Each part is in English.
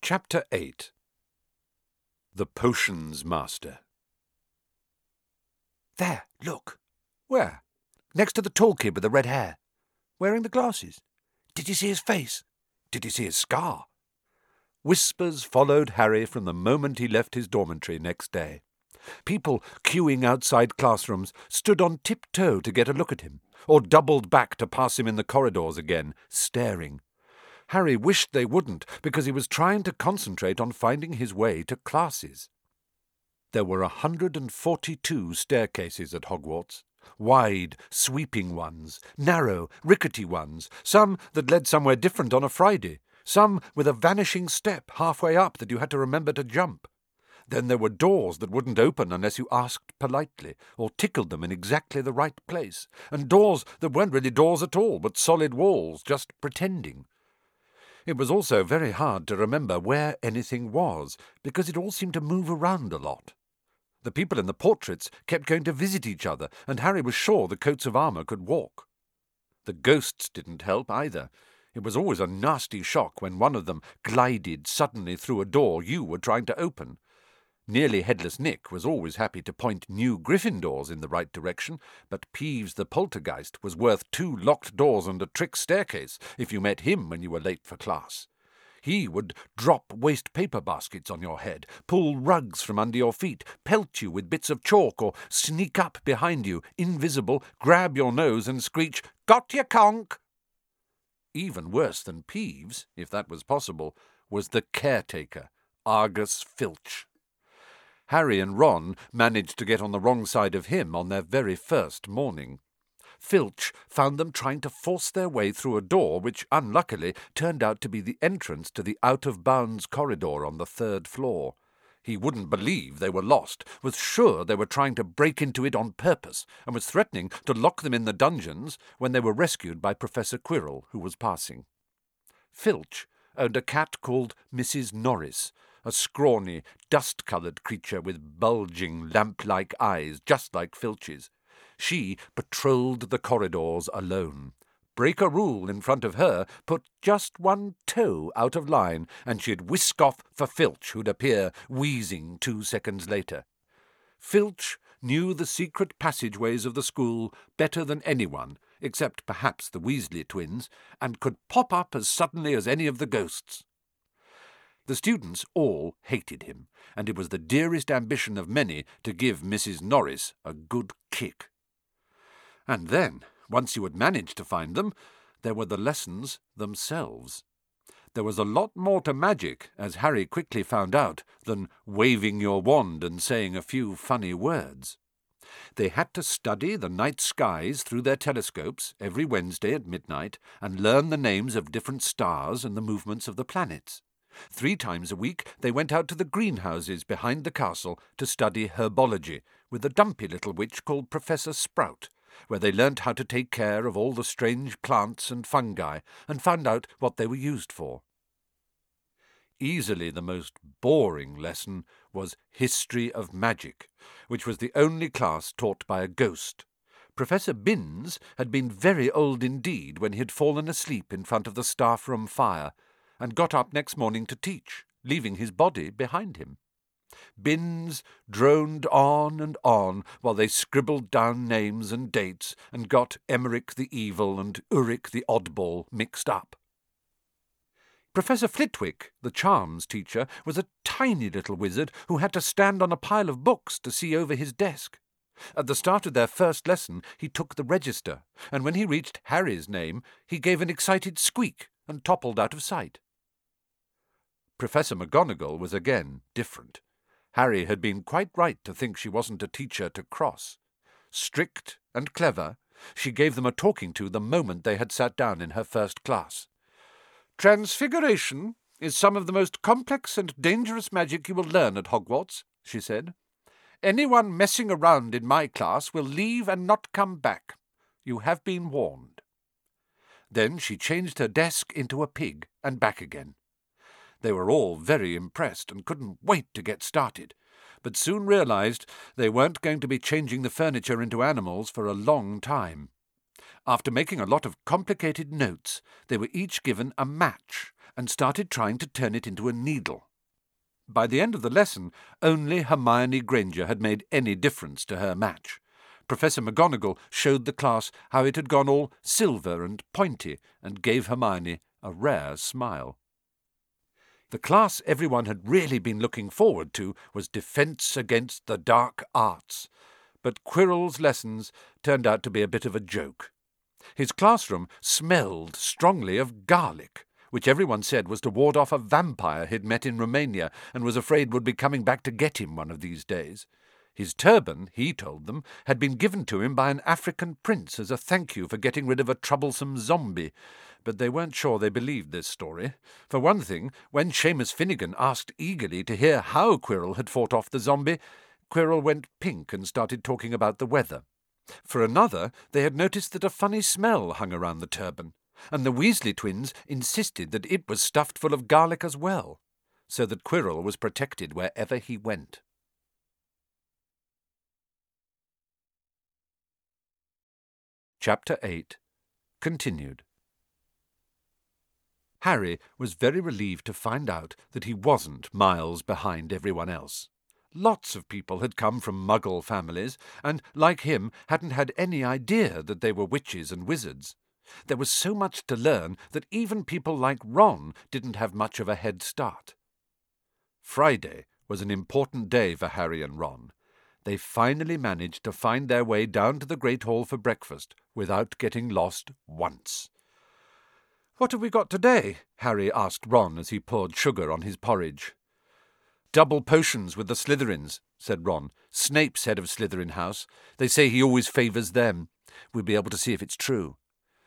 Chapter 8. The Potions Master. There, look. Where? Next to the tall kid with the red hair. Wearing the glasses. Did you see his face? Did you see his scar? Whispers followed Harry from the moment he left his dormitory next day. People queuing outside classrooms stood on tiptoe to get a look at him, or doubled back to pass him in the corridors again, staring. Harry wished they wouldn't, because he was trying to concentrate on finding his way to classes. There were 142 staircases at Hogwarts. Wide, sweeping ones, narrow, rickety ones, some that led somewhere different on a Friday, some with a vanishing step halfway up that you had to remember to jump. Then there were doors that wouldn't open unless you asked politely, or tickled them in exactly the right place, and doors that weren't really doors at all, but solid walls, just pretending. It was also very hard to remember where anything was, because it all seemed to move around a lot. The people in the portraits kept going to visit each other, and Harry was sure the coats of armour could walk. The ghosts didn't help either. It was always a nasty shock when one of them glided suddenly through a door you were trying to open. Nearly Headless Nick was always happy to point new Gryffindors in the right direction, but Peeves the Poltergeist was worth 2 locked doors and a trick staircase if you met him when you were late for class. He would drop waste paper baskets on your head, pull rugs from under your feet, pelt you with bits of chalk, or sneak up behind you, invisible, grab your nose and screech, "Got ya, conk!" Even worse than Peeves, if that was possible, was the caretaker, Argus Filch. Harry and Ron managed to get on the wrong side of him on their very first morning. Filch found them trying to force their way through a door which, unluckily, turned out to be the entrance to the out-of-bounds corridor on the 3rd floor. He wouldn't believe they were lost, was sure they were trying to break into it on purpose, and was threatening to lock them in the dungeons when they were rescued by Professor Quirrell, who was passing. Filch owned a cat called Mrs. Norris, a scrawny, dust-coloured creature with bulging, lamp-like eyes, just like Filch's. She patrolled the corridors alone. Break a rule in front of her, put just 1 toe out of line, and she'd whisk off for Filch, who'd appear wheezing 2 seconds later. Filch knew the secret passageways of the school better than anyone, except perhaps the Weasley twins, and could pop up as suddenly as any of the ghosts. The students all hated him, and it was the dearest ambition of many to give Mrs. Norris a good kick. And then, once you had managed to find them, there were the lessons themselves. There was a lot more to magic, as Harry quickly found out, than waving your wand and saying a few funny words. They had to study the night skies through their telescopes every Wednesday at midnight and learn the names of different stars and the movements of the planets. 3 times a week they went out to the greenhouses behind the castle to study herbology with a dumpy little witch called Professor Sprout, where they learnt how to take care of all the strange plants and fungi and found out what they were used for. Easily the most boring lesson was History of Magic, which was the only class taught by a ghost. Professor Binns had been very old indeed when he had fallen asleep in front of the staff-room fire, and got up next morning to teach, leaving his body behind him. Binns droned on and on while they scribbled down names and dates and got Emmerich the Evil and Uric the Oddball mixed up. Professor Flitwick, the charms teacher, was a tiny little wizard who had to stand on a pile of books to see over his desk. At the start of their first lesson he took the register, and when he reached Harry's name he gave an excited squeak and toppled out of sight. Professor McGonagall was again different. Harry had been quite right to think she wasn't a teacher to cross. Strict and clever, she gave them a talking to the moment they had sat down in her first class. "Transfiguration is some of the most complex and dangerous magic you will learn at Hogwarts," she said. "Anyone messing around in my class will leave and not come back. You have been warned." Then she changed her desk into a pig and back again. They were all very impressed and couldn't wait to get started, but soon realized they weren't going to be changing the furniture into animals for a long time. After making a lot of complicated notes, they were each given a match and started trying to turn it into a needle. By the end of the lesson, only Hermione Granger had made any difference to her match. Professor McGonagall showed the class how it had gone all silver and pointy, and gave Hermione a rare smile. The class everyone had really been looking forward to was Defence Against the Dark Arts, but Quirrell's lessons turned out to be a bit of a joke. His classroom smelled strongly of garlic, which everyone said was to ward off a vampire he'd met in Romania and was afraid would be coming back to get him one of these days. His turban, he told them, had been given to him by an African prince as a thank you for getting rid of a troublesome zombie, but they weren't sure they believed this story. For one thing, when Seamus Finnegan asked eagerly to hear how Quirrell had fought off the zombie, Quirrell went pink and started talking about the weather. For another, they had noticed that a funny smell hung around the turban, and the Weasley twins insisted that it was stuffed full of garlic as well, so that Quirrell was protected wherever he went. Chapter 8. Continued. Harry was very relieved to find out that he wasn't miles behind everyone else. Lots of people had come from Muggle families, and, like him, hadn't had any idea that they were witches and wizards. There was so much to learn that even people like Ron didn't have much of a head start. Friday was an important day for Harry and Ron. They finally managed to find their way down to the Great Hall for breakfast without getting lost once. "What have we got today?" Harry asked Ron as he poured sugar on his porridge. "Double potions with the Slytherins," said Ron. "Snape's head of Slytherin House. They say he always favours them. We'll be able to see if it's true."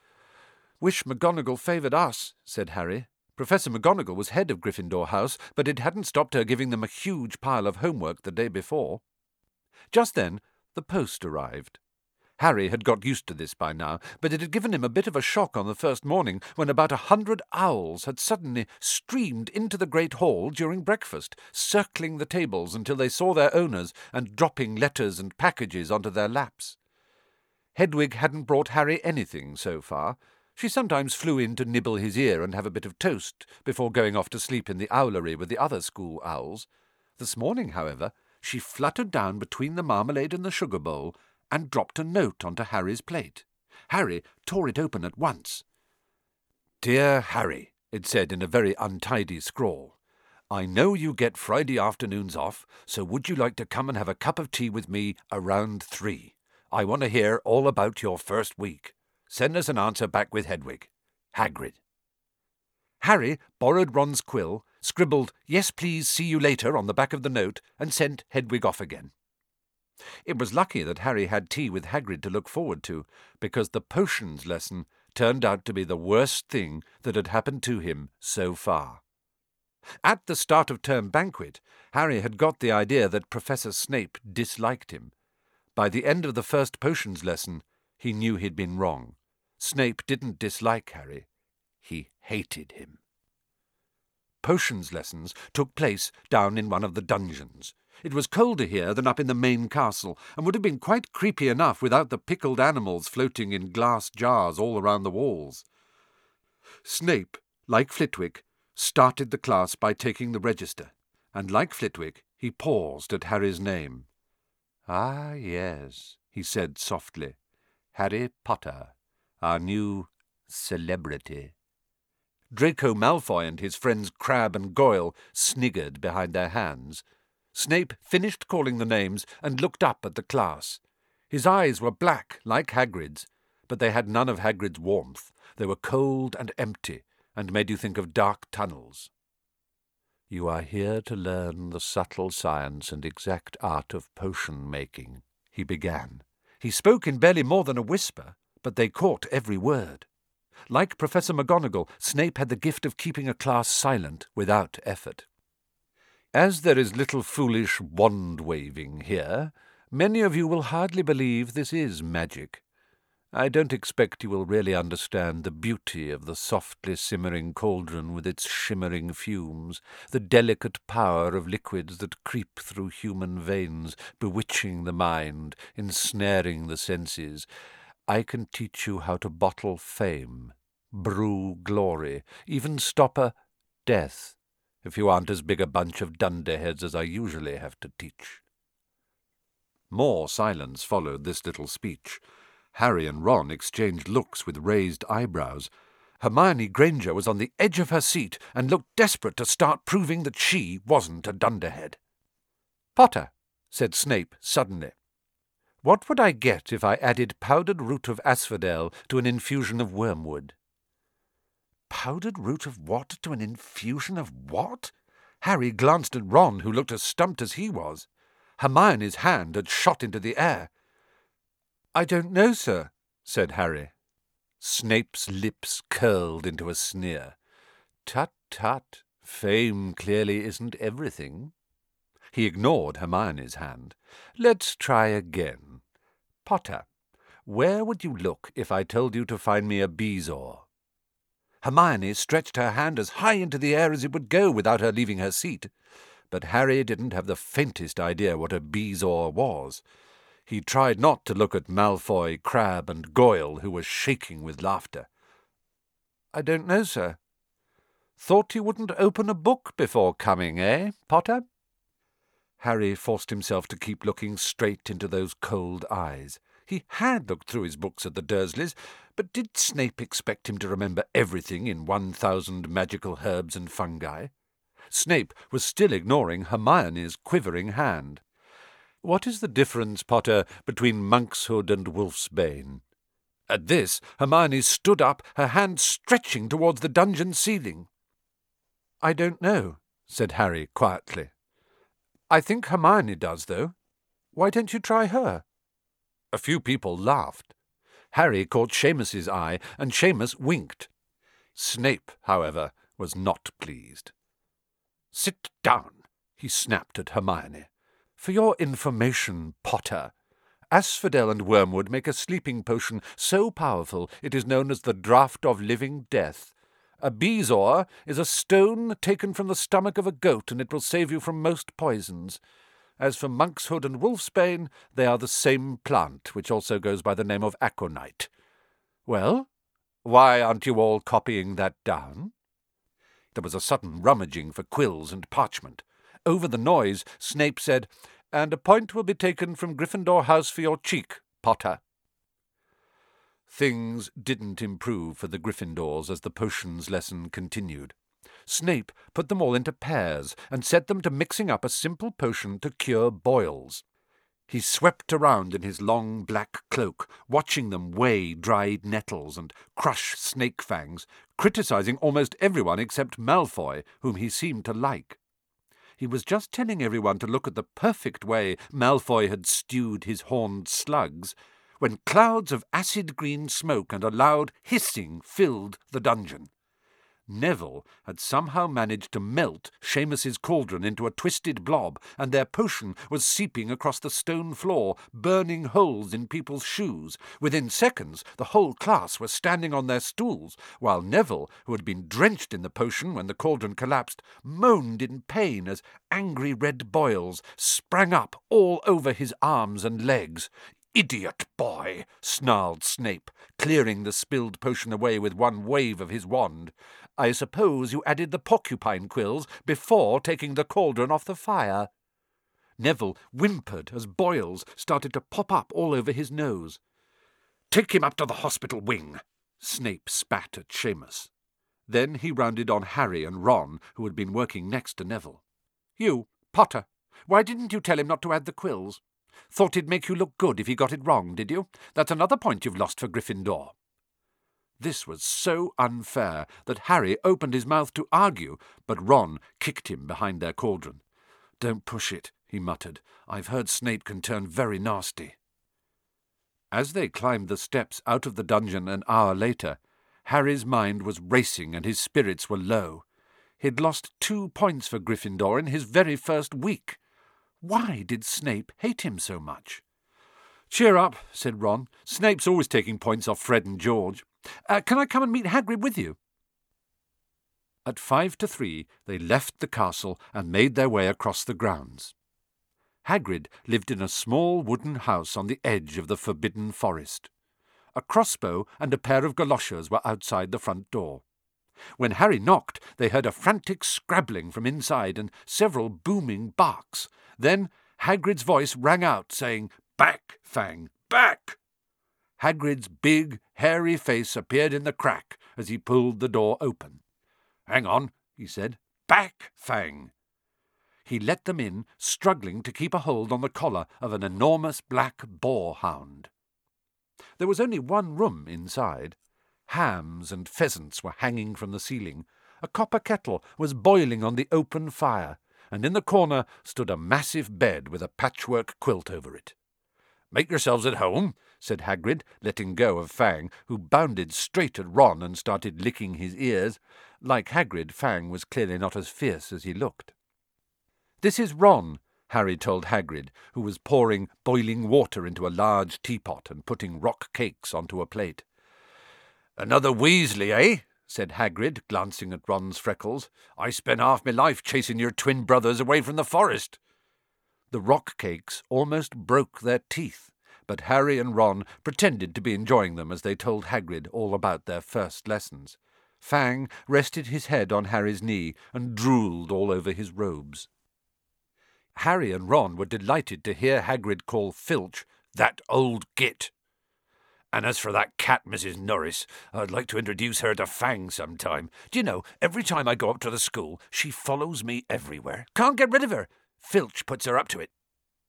"Wish McGonagall favoured us," said Harry. Professor McGonagall was head of Gryffindor House, but it hadn't stopped her giving them a huge pile of homework the day before. Just then the post arrived. Harry had got used to this by now, but it had given him a bit of a shock on the first morning when about 100 owls had suddenly streamed into the Great Hall during breakfast, circling the tables until they saw their owners and dropping letters and packages onto their laps. Hedwig hadn't brought Harry anything so far. She sometimes flew in to nibble his ear and have a bit of toast before going off to sleep in the owlery with the other school owls. This morning, however, she fluttered down between the marmalade and the sugar bowl and dropped a note onto Harry's plate. Harry tore it open at once. "Dear Harry," it said in a very untidy scrawl, "I know you get Friday afternoons off, so would you like to come and have a cup of tea with me around 3? I want to hear all about your first week. Send us an answer back with Hedwig. Hagrid." Harry borrowed Ron's quill, scribbled "Yes, please, see you later" on the back of the note, and sent Hedwig off again. It was lucky that Harry had tea with Hagrid to look forward to, because the potions lesson turned out to be the worst thing that had happened to him so far. At the start of term banquet, Harry had got the idea that Professor Snape disliked him. By the end of the first potions lesson, he knew he'd been wrong. Snape didn't dislike Harry. He hated him. Potions lessons took place down in one of the dungeons. It was colder here than up in the main castle, and would have been quite creepy enough without the pickled animals floating in glass jars all around the walls. Snape, like Flitwick, started the class by taking the register, and like Flitwick, he paused at Harry's name. "Ah, yes," he said softly. "Harry Potter, our new celebrity." Draco Malfoy and his friends Crabbe and Goyle sniggered behind their hands. Snape finished calling the names and looked up at the class. His eyes were black, like Hagrid's, but they had none of Hagrid's warmth. They were cold and empty, and made you think of dark tunnels. "You are here to learn the subtle science and exact art of potion-making," he began. He spoke in barely more than a whisper, but they caught every word. Like Professor McGonagall, Snape had the gift of keeping a class silent without effort. "As there is little foolish wand-waving here, many of you will hardly believe this is magic. I don't expect you will really understand the beauty of the softly simmering cauldron with its shimmering fumes, the delicate power of liquids that creep through human veins, bewitching the mind, ensnaring the senses. I can teach you how to bottle fame, brew glory, even stop a death, if you aren't as big a bunch of dunderheads as I usually have to teach." More silence followed this little speech. Harry and Ron exchanged looks with raised eyebrows. Hermione Granger was on the edge of her seat and looked desperate to start proving that she wasn't a dunderhead. "Potter," said Snape suddenly, "what would I get if I added powdered root of asphodel to an infusion of wormwood?" Powdered root of what to an infusion of what? Harry glanced at Ron, who looked as stumped as he was. Hermione's hand had shot into the air. "I don't know, sir," said Harry. Snape's lips curled into a sneer. "Tut, tut, fame clearly isn't everything." He ignored Hermione's hand. "Let's try again. Potter, where would you look if I told you to find me a bezoar?" Hermione stretched her hand as high into the air as it would go without her leaving her seat. But Harry didn't have the faintest idea what a bezoar was. He tried not to look at Malfoy, Crabbe, and Goyle, who were shaking with laughter. "I don't know, sir." "Thought you wouldn't open a book before coming, eh, Potter?" Harry forced himself to keep looking straight into those cold eyes. He had looked through his books at the Dursleys, but did Snape expect him to remember everything in 1,000 magical herbs and fungi? Snape was still ignoring Hermione's quivering hand. "What is the difference, Potter, between Monkshood and Wolfsbane?" At this, Hermione stood up, her hand stretching towards the dungeon ceiling. "I don't know," said Harry quietly. "I think Hermione does, though. Why don't you try her?" A few people laughed. Harry caught Seamus's eye, and Seamus winked. Snape, however, was not pleased. "Sit down," he snapped at Hermione. "For your information, Potter, asphodel and wormwood make a sleeping potion so powerful it is known as the Draught of Living Death. A bezoar is a stone taken from the stomach of a goat, and it will save you from most poisons. As for Monkshood and Wolfsbane, they are the same plant, which also goes by the name of aconite. Well, why aren't you all copying that down?" There was a sudden rummaging for quills and parchment. Over the noise, Snape said, "And a point will be taken from Gryffindor House for your cheek, Potter." Things didn't improve for the Gryffindors as the potions lesson continued. Snape put them all into pairs and set them to mixing up a simple potion to cure boils. He swept around in his long black cloak, watching them weigh dried nettles and crush snake fangs, criticizing almost everyone except Malfoy, whom he seemed to like. He was just telling everyone to look at the perfect way Malfoy had stewed his horned slugs, when clouds of acid-green smoke and a loud hissing filled the dungeon. Neville had somehow managed to melt Seamus's cauldron into a twisted blob, and their potion was seeping across the stone floor, burning holes in people's shoes. Within seconds, the whole class were standing on their stools, while Neville, who had been drenched in the potion when the cauldron collapsed, moaned in pain as angry red boils sprang up all over his arms and legs. "Idiot boy!" snarled Snape, clearing the spilled potion away with one wave of his wand. "I suppose you added the porcupine quills before taking the cauldron off the fire." Neville whimpered as boils started to pop up all over his nose. "Take him up to the hospital wing," Snape spat at Seamus. Then he rounded on Harry and Ron, who had been working next to Neville. "You, Potter, why didn't you tell him not to add the quills? Thought it'd make you look good if he got it wrong, did you? That's another point you've lost for Gryffindor." This was so unfair that Harry opened his mouth to argue, but Ron kicked him behind their cauldron. "Don't push it," he muttered. "I've heard Snape can turn very nasty." As they climbed the steps out of the dungeon an hour later, Harry's mind was racing and his spirits were low. He'd lost 2 points for Gryffindor in his very first week. Why did Snape hate him so much? "Cheer up," said Ron. "Snape's always taking points off Fred and George. Can I come and meet Hagrid with you?" At 2:55, they left the castle and made their way across the grounds. Hagrid lived in a small wooden house on the edge of the forbidden forest. A crossbow and a pair of goloshes were outside the front door. When Harry knocked, they heard a frantic scrabbling from inside and several booming barks. Then Hagrid's voice rang out, saying, "Back, Fang, back!" Hagrid's big, hairy face appeared in the crack as he pulled the door open. "Hang on," he said. "Back, Fang!" He let them in, struggling to keep a hold on the collar of an enormous black boar-hound. There was only one room inside. Hams and pheasants were hanging from the ceiling. A copper kettle was boiling on the open fire, and in the corner stood a massive bed with a patchwork quilt over it. "Make yourselves at home," said Hagrid, letting go of Fang, who bounded straight at Ron and started licking his ears. Like Hagrid, Fang was clearly not as fierce as he looked. "This is Ron," Harry told Hagrid, who was pouring boiling water into a large teapot and putting rock cakes onto a plate. "Another Weasley, eh?" said Hagrid, glancing at Ron's freckles. "I spent half my life chasing your twin brothers away from the forest." The rock cakes almost broke their teeth, but Harry and Ron pretended to be enjoying them as they told Hagrid all about their first lessons. Fang rested his head on Harry's knee and drooled all over his robes. Harry and Ron were delighted to hear Hagrid call Filch "that old git." "And as for that cat, Mrs. Norris, I'd like to introduce her to Fang sometime. Do you know, every time I go up to the school, she follows me everywhere. Can't get rid of her. Filch puts her up to it."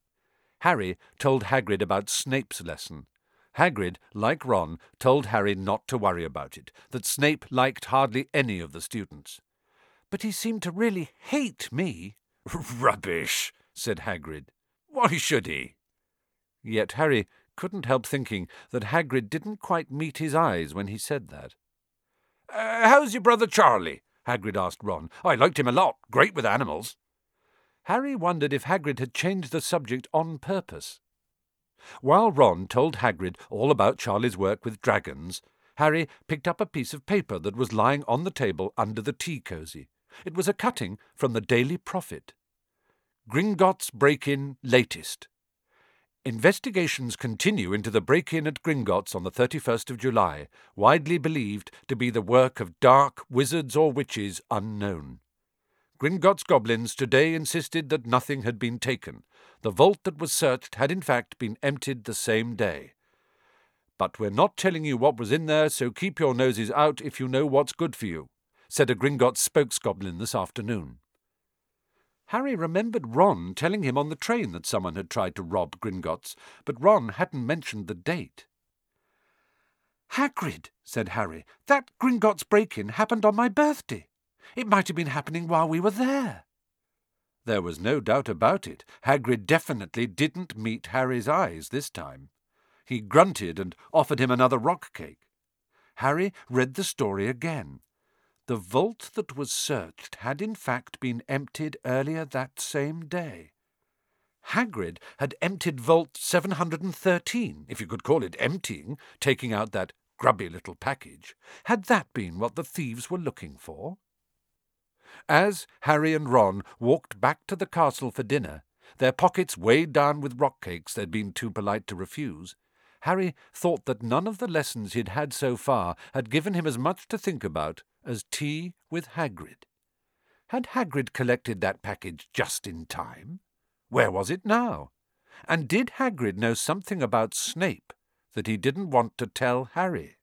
Harry told Hagrid about Snape's lesson. Hagrid, like Ron, told Harry not to worry about it, that Snape liked hardly any of the students. "But he seemed to really hate me." "Rubbish," said Hagrid. "Why should he?" Yet Harry couldn't help thinking that Hagrid didn't quite meet his eyes when he said that. "How's your brother Charlie?" Hagrid asked Ron. "I liked him a lot. Great with animals." Harry wondered if Hagrid had changed the subject on purpose. While Ron told Hagrid all about Charlie's work with dragons, Harry picked up a piece of paper that was lying on the table under the tea cosy. It was a cutting from the Daily Prophet. "Gringotts break-in latest. Investigations continue into the break-in at Gringotts on the 31st of July, widely believed to be the work of dark wizards or witches unknown. Gringotts goblins today insisted that nothing had been taken. The vault that was searched had in fact been emptied the same day. But we're not telling you what was in there, so keep your noses out if you know what's good for you," said a Gringotts spokesgoblin this afternoon. Harry remembered Ron telling him on the train that someone had tried to rob Gringotts, but Ron hadn't mentioned the date. "Hagrid," said Harry, "that Gringotts break-in happened on my birthday. It might have been happening while we were there." There was no doubt about it. Hagrid definitely didn't meet Harry's eyes this time. He grunted and offered him another rock cake. Harry read the story again. The vault that was searched had in fact been emptied earlier that same day. Hagrid had emptied Vault 713, if you could call it emptying, taking out that grubby little package. Had that been what the thieves were looking for? As Harry and Ron walked back to the castle for dinner, their pockets weighed down with rock cakes they'd been too polite to refuse, Harry thought that none of the lessons he'd had so far had given him as much to think about as tea with Hagrid. Had Hagrid collected that package just in time? Where was it now? And did Hagrid know something about Snape that he didn't want to tell Harry?